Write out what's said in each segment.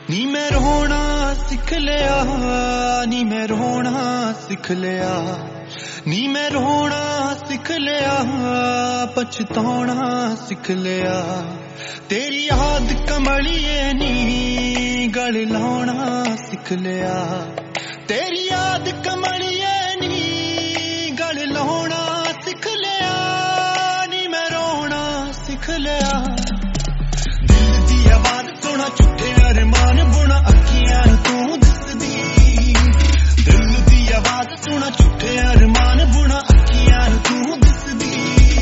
नी मैं रोना सिख लिया, नी मैं रोना सिख लिया, नी मैं रोना सिख लिया, पछताना सिख लिया। तेरी याद कमलिए नी गल लाना सिख लिया, तेरी याद कमलिए नी गल लाना सिख लिया, नी मैं रोना सिख लिया। दिल दी आवाज सुना झूठे अरमान बुना अखियां तू दिसदी, दिल दी आवाज सुना झूठे अरमान बुना अखियां तू दिसदी।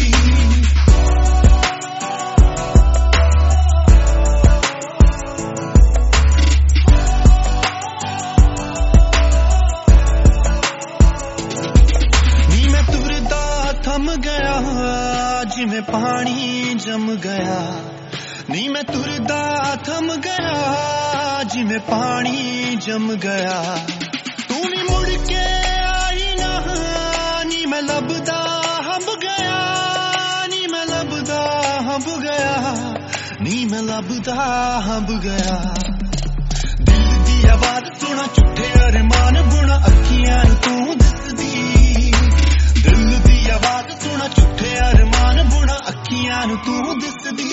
नी मैं तुरदा थम गया जिवें पानी जम गया, नी मैं तुरदा थम गया जिवें पानी जम गया। तू भी मुड़ के आई ना, नी मैं लभदा हंब गया, नी मैं लभदा हंब गया, नी मैं लभदा हंब गया। दिल दी आवाज सुना झूठे अरमान बुना अखियां तू दिसदी, दिल दी आवाज सुना झूठे अरमान बुना अखियां तू दिसदी।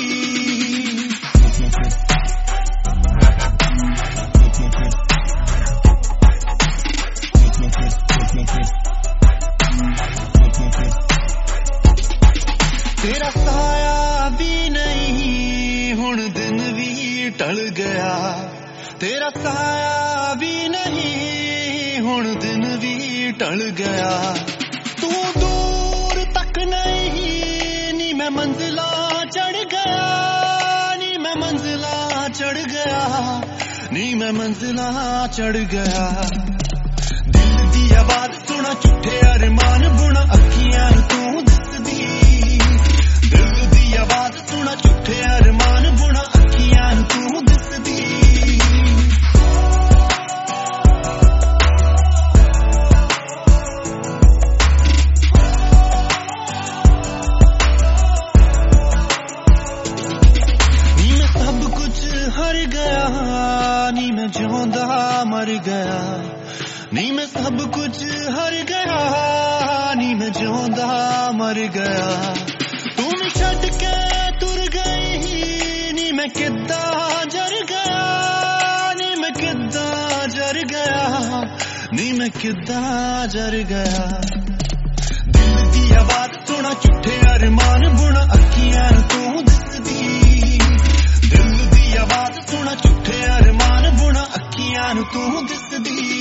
तेरा साया भी नहीं हुण दिन भी टल गया, तेरा साया भी नहीं हुण दिन भी टल गया। तू दूर तक नहीं नी मैं मंजिला चढ़ गया, नी मैं मंजिला चढ़ गया, नी मैं मंजिला चढ़ गया। दिल दी आवाज सुना झूठे अरमान बुना अखियां तू दिसदी, दिल दी आवाज सुना झूठे अरमान बुना अखियां तू दिसदी। नी मैं सब कुछ हर गया, नी मैं जिਉਂਦਾ मर गया, नी मैं सब कुछ हर गया, नी मैं जिਉਂਦਾ मर गया। तू भी छड़ के तुर गई, नी मैं किद्दां जर गया, नी मैं किद्दां जर गया, नी मैं किद्दां जर गया। दिल दी आवाज सुना झूठे अरमान बुना अखियां तू दिसदी, दिल दी आवाज सुना झूठे अरमान बुना अखियां तू दिसदी।